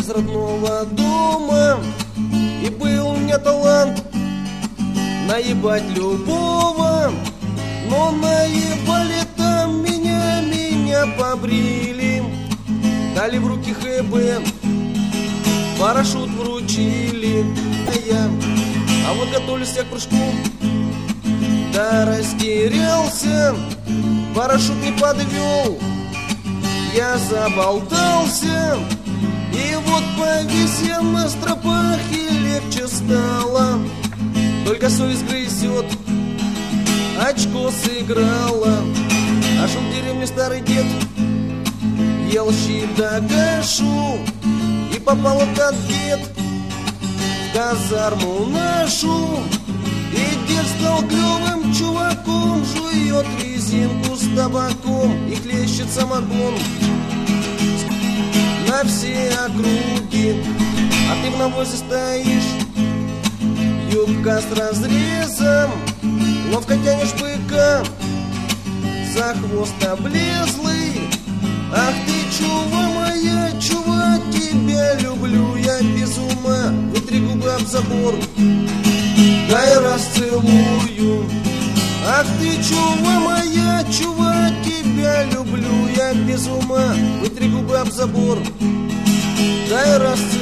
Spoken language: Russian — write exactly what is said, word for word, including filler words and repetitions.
из родного дома, и был у меня талант наебать любого. Но наебали там меня, меня побрили, дали в руки ХБ, парашют вручили. А я, а вот готовлюсь я к прыжку, да растерялся, парашют не подвел, я заболтался. И вот повис я на стропах, и легче стало, только совесть грызет, очко сыграла. А шел в деревне старый дед, ел щи да кашу, и попал этот дед в казарму нашу. И дед стал клевым чуваком, жует резинку с табаком и хлещет самогон на все округи. А ты в навозе стоишь, юбка с разрезом, ловко тянешь быка за хвост облезлый. Ах ты, чува моя, чува, тебя люблю я без ума. Вытри губы об забор, дай расцелую. Ах ты, чува моя, чува, тебя люблю я без ума. Вытри губы об забор, дай расцелую.